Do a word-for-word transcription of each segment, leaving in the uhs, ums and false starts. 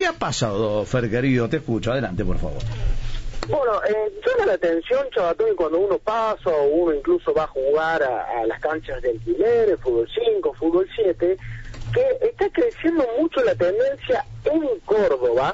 ¿Qué ha pasado, Fer, querido? Te escucho, adelante, por favor. Bueno, eh, llama la atención, Chabatón, cuando uno pasa o uno incluso va a jugar a, a las canchas de alquiler, fútbol cinco, fútbol siete, que está creciendo mucho la tendencia en Córdoba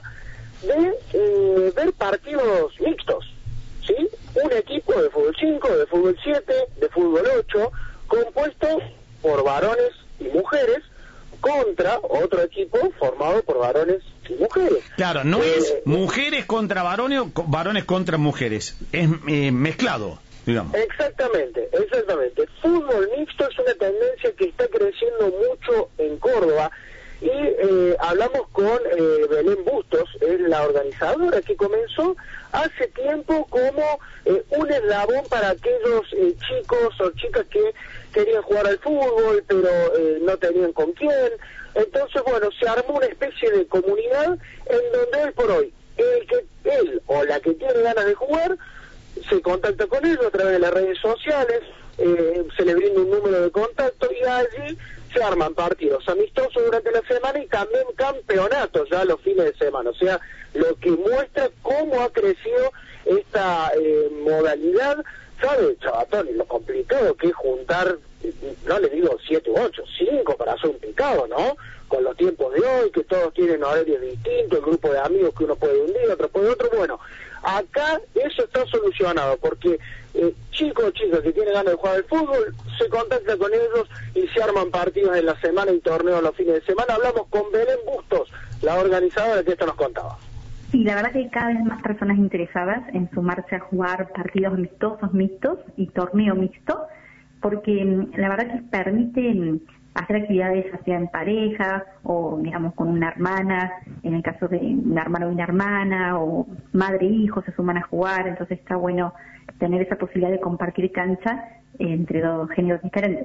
de eh, ver partidos mixtos, ¿sí? Un equipo de fútbol cinco, de fútbol siete, de fútbol ocho, compuesto por varones y mujeres, contra otro equipo formado por varones y mujeres. Claro, no eh, es mujeres contra varones o varones contra mujeres, es eh, mezclado, digamos. Exactamente, exactamente. Fútbol mixto es una tendencia que está creciendo mucho en Córdoba y eh, hablamos con eh, Belén Bustos, es la organizadora que comenzó hace tiempo como eh, un eslabón para aquellos eh, chicos o chicas que querían jugar al fútbol pero eh, no tenían con quién. Entonces, bueno, se armó una especie de comunidad en donde hoy por hoy el que él o la que tiene ganas de jugar se contacta con ellos a través de las redes sociales, eh, se le brinda un número de contacto y allí se arman partidos amistosos durante la semana y también campeonatos ya los fines de semana. O sea, lo que muestra cómo ha crecido esta eh, modalidad. ¿Sabe, Chabatón, lo complicado que es juntar, no le digo siete u ocho, cinco para hacer un picado, ¿no? Con los tiempos de hoy, que todos tienen horarios distintos, el grupo de amigos que uno puede un día, otro puede otro. Bueno, acá eso está solucionado, porque eh, chicos o chicas que tienen ganas de jugar al fútbol, se contacta con ellos y se arman partidos en la semana y torneos los fines de semana. Hablamos con Belén Bustos, la organizadora que esto nos contaba. Sí, la verdad que hay cada vez más personas interesadas en sumarse a jugar partidos amistosos mixtos y torneo mixto, porque la verdad que permite hacer actividades ya sea en pareja o digamos con una hermana, en el caso de un hermano y una hermana, o madre e hijo se suman a jugar, entonces está bueno tener esa posibilidad de compartir cancha entre dos géneros diferentes.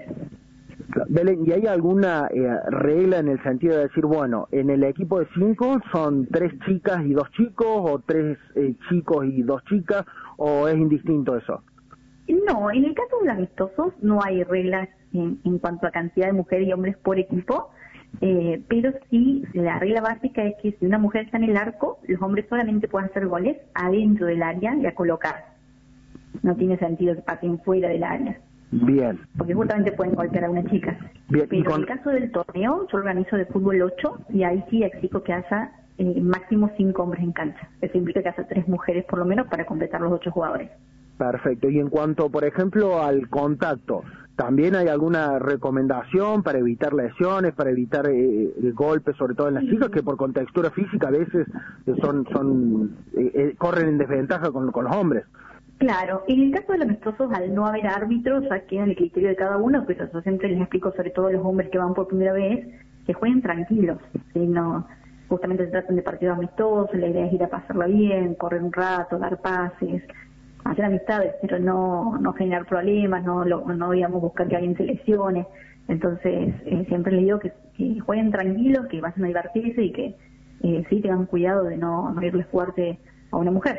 Belén, ¿y hay alguna eh, regla en el sentido de decir, bueno, en el equipo de cinco son tres chicas y dos chicos, o tres eh, chicos y dos chicas, o es indistinto eso? No, en el caso de los amistosos no hay reglas en, en cuanto a cantidad de mujeres y hombres por equipo, eh, pero sí la regla básica es que si una mujer está en el arco, los hombres solamente pueden hacer goles adentro del área y a colocar. No tiene sentido que pasen fuera del área. Bien. Porque justamente pueden golpear a una chica. Bien. Pero con... en el caso del torneo, yo organizo de fútbol ocho y ahí sí exijo que haya eh, máximo cinco hombres en cancha. Eso implica que haya tres mujeres por lo menos para completar los ocho jugadores. Perfecto. Y en cuanto, por ejemplo, al contacto, ¿también hay alguna recomendación para evitar lesiones, para evitar eh, el golpe, sobre todo en las sí. chicas, que por contextura física a veces son, son eh, eh, corren en desventaja con, con los hombres? Claro, en el caso de los amistosos, al no haber árbitros, ya queda en el criterio de cada uno, pues yo siempre les explico, sobre todo a los hombres que van por primera vez, que jueguen tranquilos, ¿sí? No, justamente se tratan de partidos amistosos, la idea es ir a pasarla bien, correr un rato, dar pases, hacer amistades, pero no, no generar problemas, no, lo, no digamos buscar que alguien se lesione. Entonces, eh, siempre les digo que, que jueguen tranquilos, que vayan a divertirse y que eh, sí tengan cuidado de no, no irles fuerte a una mujer.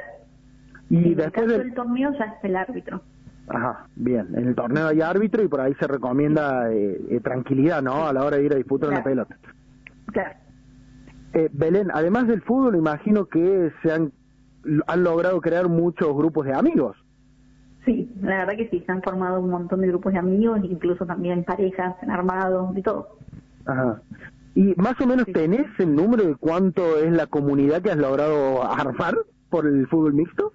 Y en después el caso de... del torneo ya es el árbitro. Ajá, bien. En el torneo hay árbitro y por ahí se recomienda eh, eh, tranquilidad, ¿no? A la hora de ir a disputar claro. una pelota. Claro. Eh, Belén, además del fútbol, imagino que se han, han logrado crear muchos grupos de amigos. Sí, la verdad que sí, se han formado un montón de grupos de amigos, incluso también parejas, en armados, de todo. Ajá. ¿Y más o menos sí. tenés el número de cuánto es la comunidad que has logrado armar por el fútbol mixto?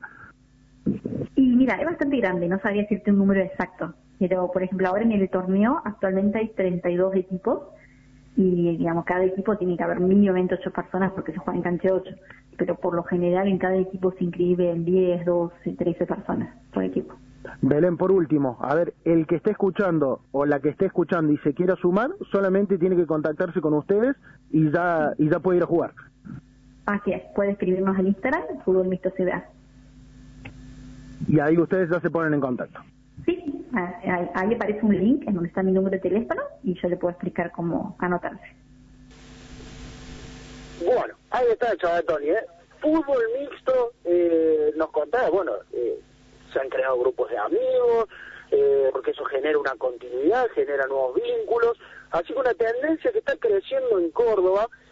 Y mira, es bastante grande, no sabría decirte un número exacto, pero por ejemplo ahora en el torneo actualmente hay treinta y dos equipos y digamos cada equipo tiene que haber mínimamente ocho personas porque se juega en cancha ocho, pero por lo general en cada equipo se inscriben diez, doce, trece personas por equipo. Belén, por último, a ver, el que esté escuchando o la que esté escuchando y se quiera sumar, solamente tiene que contactarse con ustedes y ya, y ya puede ir a jugar. Así es, puede escribirnos al Instagram, Fútbol Mixto C B A. Y ahí ustedes ya se ponen en contacto. Sí, ahí, ahí aparece un link en donde está mi número de teléfono y yo le puedo explicar cómo anotarse. Bueno, ahí está, Chabatón, ¿eh? Fútbol mixto, eh, nos contaba, bueno, eh, se han creado grupos de amigos, eh, porque eso genera una continuidad, genera nuevos vínculos, así que una tendencia que está creciendo en Córdoba